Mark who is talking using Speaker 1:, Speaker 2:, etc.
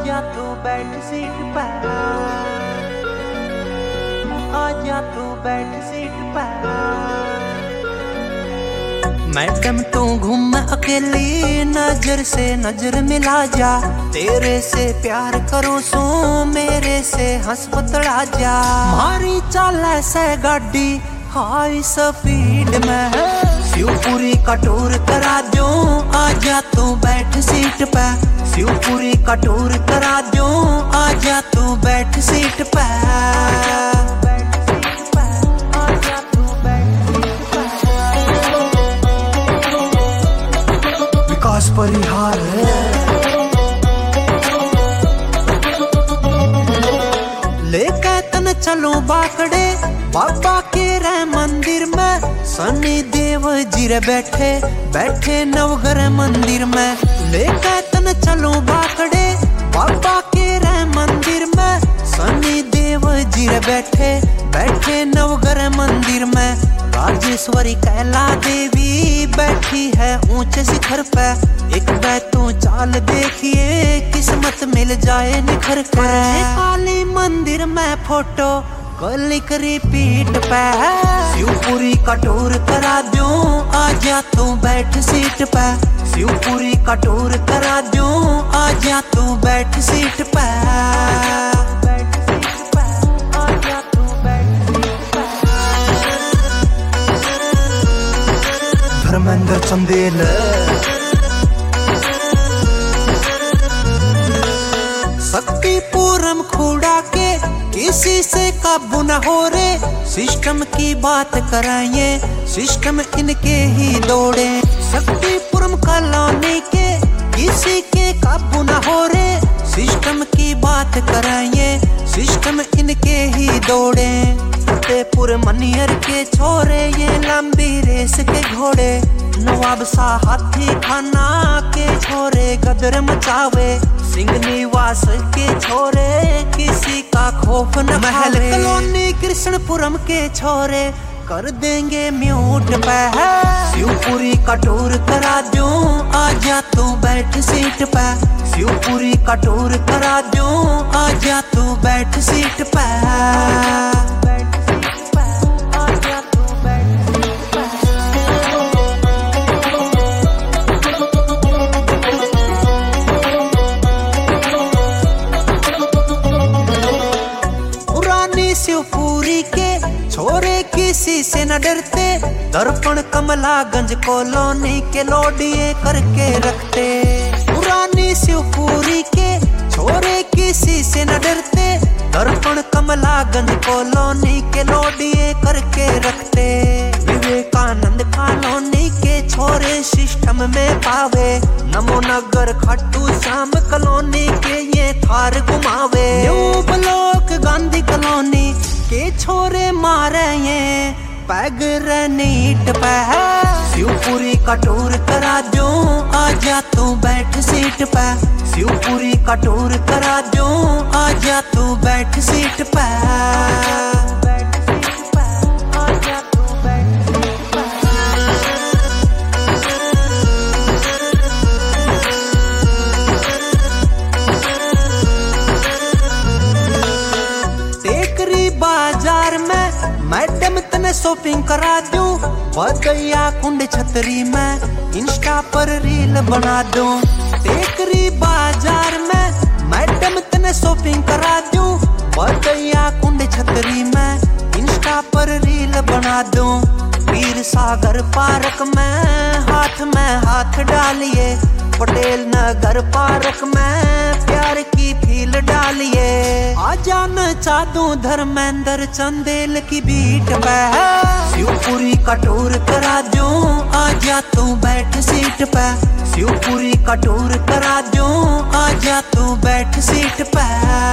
Speaker 1: आजा तू बैठ सीट पर, आजा तू बैठ सीट पर। मैडम तू घूम अकेली, नजर से नजर मिला जा। तेरे से प्यार करो सो मेरे से हंस पतला जा। मारी चाल से गाड़ी हाई स्पीड में, शिवपुरी का टूर करा दो। आजा तू बैठ सीट पे, शिवपुरी का टूर करा दो। आजा तू बैठ सीट पे। विकास परिहार लेके तन चलो बाकड़े, बाबा के रे मंदिर में। शनि देव जी रे बैठे बैठे नवग्रह मंदिर में। लेके तन चलो बाकड़े, बाबा के रे मंदिर में। शनि देव जी रे बैठे बैठे नवग्रह मंदिर में। राजेश्वरी कैला देवी बैठी है ऊंचे शिखर पे। एक बैतू चाल देखिए किस्मत मिल जाए निखर कर। काली मंदिर में फोटो क्लिक रिपीट पे। शिवपुरी का टूर करा दो। आजा तू बैठ सीट पे, शिवपुरी का टूर करा दो। आजा तू बैठ सीट पे। धर्मेंद्र चंदेल शक्तिपुरम खुड़ा के किसी से काबू न हो रे। सिस्टम की बात कराइए, सिस्टम इनके ही दौड़े। शक्तिपुरम कॉलोनी के किसी के काबू न हो रे। सिस्टम की बात कराइए, सिस्टम इनके ही दौड़े। फतेहपुर मनियर के छोरे ये लंबी रेस के घोड़े। नवाब शाह हाथी खाना के छोरे गदर मचावे। सिंह निवास के छोरे किसी का खौफ न। महल कॉलोनी कृष्णपुरम के छोरे कर देंगे म्यूट पे। शिवपुरी का टूर करा दो। आजा तू बैठ सीट पे, शिवपुरी का टूर करा दो। आजा तू बैठ सीट पे। शिवपुरी के छोरे किसी से न डरते। दर्पण कमलागंज कॉलोनी के लोडिये करके रखते। पुरानी शिवपुरी के छोरे किसी से न डरते। दर्पण कमलागंज कॉलोनी के लोडिये करके रखते। विवेकानंद कॉलोनी के छोरे सिस्टम में पावे। नमो नगर खट्टू श्याम कॉलोनी के ये थार घुमावे। न्यू ब्लॉक गांधी कॉलोनी के छोरे मारे ये पैग नीट पे। शिवपुरी का टूर करा दो। आजा तू बैठ सीट पे, शिवपुरी का टूर करा दो। आजा तू बैठ सीट पे। बाजार में मैडम तने शॉपिंग करा दूं। बदैया कुंड छतरी में इंस्टा पर रील बना दूं। टेकरी बाजार में मैडम तने शॉपिंग करा दूं। बदैया कुंड छतरी में इंस्टा पर रील बना दूं। वीर सागर पार्क में हाथ डालिए। पटेल नगर पार्क में प्यार की फील डालिए। आजा नचा दूं धर्मेंद्र चंदेल की बीट पे। शिवपुरी का टूर करा दूं। आजा तू बैठ सीट पे, शिवपुरी का टूर करा दूं। आजा तू बैठ सीट पे।